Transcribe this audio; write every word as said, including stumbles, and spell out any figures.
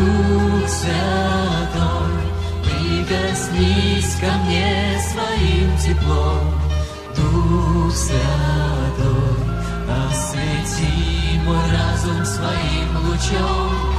Дух Святой, прикоснись ко мне своим теплом. Дух Святой, освети мой разум своим лучом.